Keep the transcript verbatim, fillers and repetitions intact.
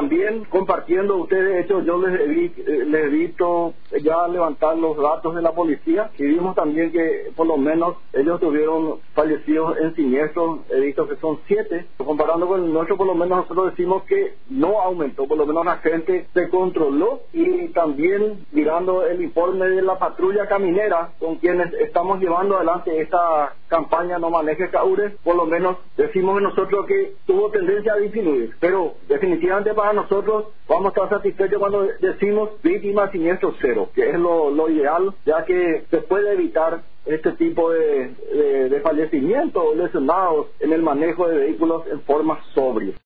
también compartiendo ustedes, de hecho yo les he, vi- eh, les he visto ya levantar los datos de la policía y vimos también que por lo menos ellos tuvieron fallecidos en siniestros, he visto que son siete, comparando con el nuestro por lo menos nosotros decimos que no aumentó, por lo menos la gente se controló. Y también mirando el informe de la patrulla caminera con quienes estamos llevando adelante esta campaña No Manejes Caures, por lo menos decimos nosotros que tuvo tendencia a disminuir, pero definitivamente para nosotros vamos a estar satisfechos cuando decimos víctimas siniestros cero, que es lo, lo ideal, ya que se puede evitar este tipo de, de, de fallecimientos o lesionados en el manejo de vehículos en forma sobria.